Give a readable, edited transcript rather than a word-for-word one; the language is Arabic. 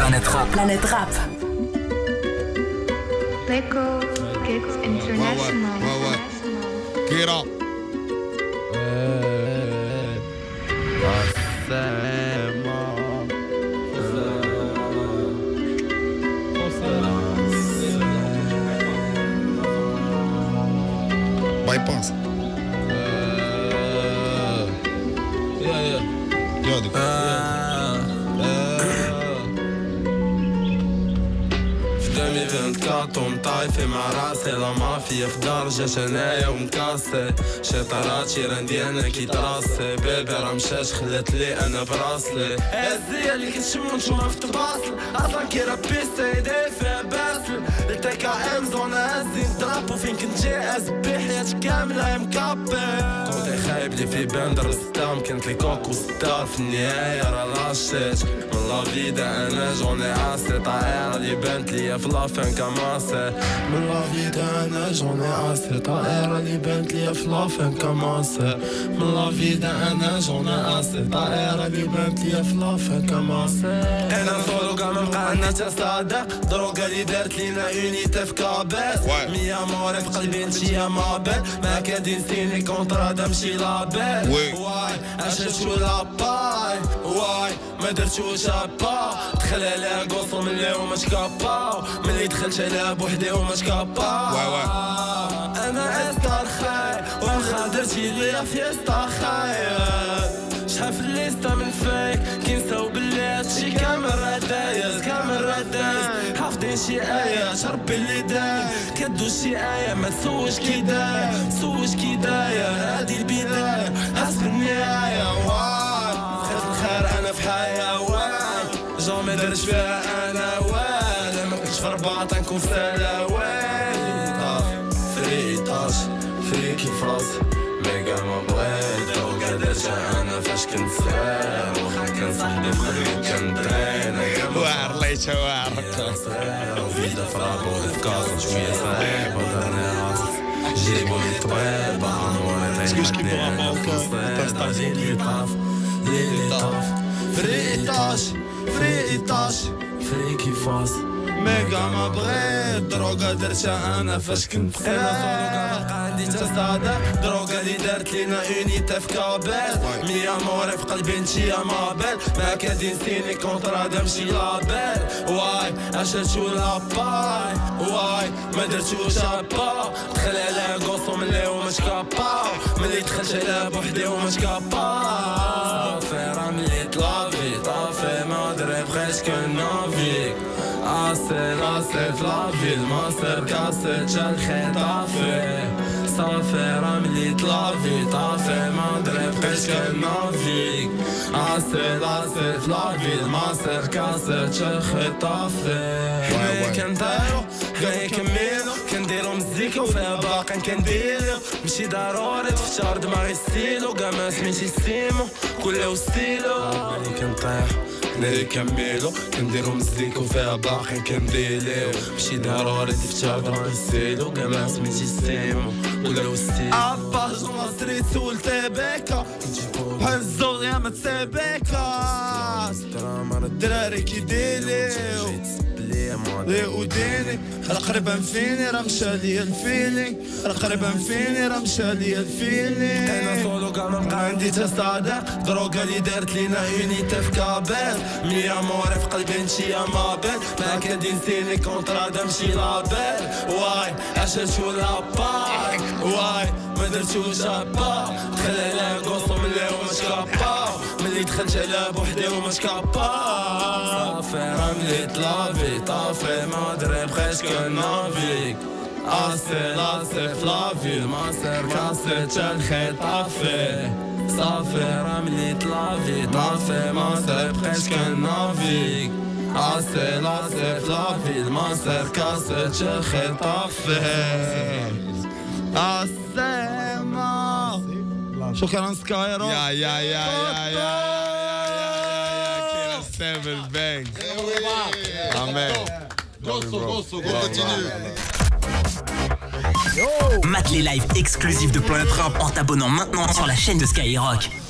Planète Rap. Planète Rap. Lego Kids International. Get up. Bypass. كاتم طايفة مع راسي لا مافيا في درجة شنايا ومكاسة شطرات شيران ديانا كي تراسي بيبي رمشاش خلت لي انا براسلي الزية اللي كتشمو نشوفها في تباصل اصلا كي ربيستي ايدي فيها باسل التكا ام زونا هزين درابو فين كنت جاي ازبي حياتي كاملة يا مكابي كنت خايب لي في بندر ستام كانت لي كوكو ستار في النهاية راه لاشيت من لا فيدا انا جوني عاسي طائرة اللي بانت ليا في لافان كماسي من لا فيدا انا جوني عاسي طائرة اللي بانت ليا في لافان كماسي من لا فيدا انا جوني عاسي طائرة اللي بانت ليا في لافان كماسي انا سولو كاع مبقى عندنا تصادق دروكا اللي دارت لينا يونيتي في كاباس مية موري في قلبي نتيا مابل ما كادين سيني كونترا دمشي لابيل واي اشرشو لاباي واي ما درتوش ابا دخل عليها قوصو من اللي هما شكاباو ملي دخلت عليها بوحدي هما شكاباو انا استار خاي واخا درتي ليا فيستا خاي شحال في الليستا من فيك كي نساو بلي هادشي كامل دايز كامل دايز حافظين شي آيات ربي اللي داير كدو شي آية ما تسوش كي داير سوش كي داير هادي البداية حسب النهاية واي خير الخير انا في حياة واي جامي درت فيها انا واي ما كنتش في رباط نكون سالا واي فريطاش فريكي فراس ميغا ما بغيت لو قدرت انا فاش كنت صغير وخا كان صاحبي في قلبي كان درين واعر ليش واعر وفيدا فرابو افكار شويه صعيب ودرني راسي جيبو لي طبيب عمري لي طاف لي طاف فريطاش فريطاش فريكي فاس ميغا ما بغيت دروغا درتها انا فاش كنت صغير عندي تصادق دروغا اللي دارت لينا يونيتي في كابيل مية موري في قلبي نتيا مابل ما كادين سيني كونترا دمشي لابيل واي اشرتو لاباي واي ما درتوش ابا دخل عليها قوصو من اللي هما شكاباو ملي دخلت عليها بوحدي هما شكاباو صافي ملي طلافي طافي ما دري بغيت كنافيك عسل عسل في لافيل ما صير كاسل شال خطافي صافي رملي طلافي طافي ما دري بقيت كنافيك عسل عسل في لافيل ما صير كاسل شال خطافي حنا كنديرو حنا كميلو كنديرو مزيكا وفيها باقي كنديرو ماشي ضروري تفشار دماغي ستيلو كاع ما سميتي ستيمو كله ستيلو حنا كنطيح حنا كميلو كنديرو مزيكا وفيها باقي كنديليو ماشي ضروري تفشار دماغي ستيلو كاع ما سميتي ستيمو كله ستيلو ابا جون ستريت سولتي بيكا بحال الزوغ يا ما تسابيكا الدراري كيديليو لي وديني راه قريبا فيني راه مشى ليا الفيلينغ راه قريبا فيني راه مشى ليا الفيلينغ انا سولو كاع مابقى عندي تصادق دروغا اللي دارت لينا يونيتي في كابيل مية موري في قلبي نتيا مابل ما كادين سيني كونترا دمشي لابيل واي عشرتو لاباي واي ما درتوش ابا دخل عليها قوصو من اللي هما شكاباو ملي دخلت عليها بوحدي هما شكاباو صافي رملي طلافي طافي ما دري بغيت كنافيك عسل عسل في لافيل ما صير كاسل شال خطافي صافي رملي طلافي طافي ما صير بغيت كنافيك عسل عسل في لافيل ما صير كاسل شال خطافي عسلامة شكرا سكايرو يا كيلا 7 bangs. Amen. Grosso, continue. Mate les lives exclusifs de Planète Rap en t'abonnant maintenant sur la chaîne de Skyrock.